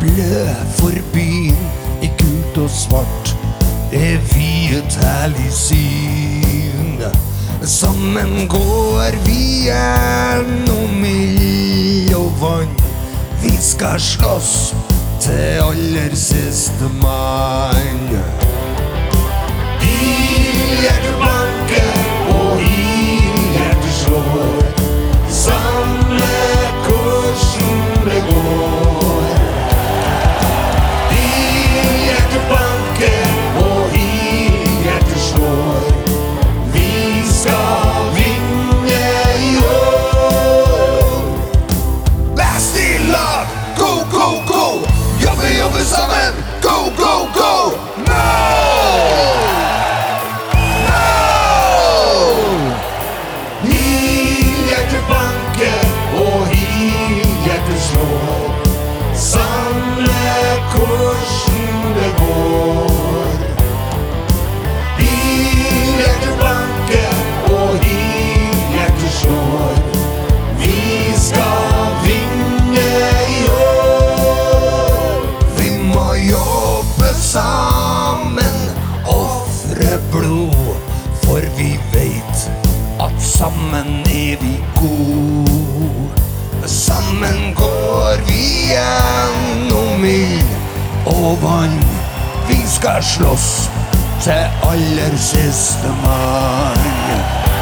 Blød for byen I gult og svart vi et herlig syn Sammen går vi gjennom ild og vann Vi skal slåss til aller siste mann Hjertet banker og hjertet slår Samme kursen det går Hjertet banker og hjertet slår Vi skal vinne I år Best I lag, go, go, go Jobbe sammen, go, go, go No! Hjertet banker og hjertet slår Samme kursen det går Hjertet banker og hjertet slår Vi skal vinne I år Vi må jobbe sammen, offre blod For vi vet at sammen vi god Sammen går vi gjennom ild og vann Vi skal slåss til aller siste mann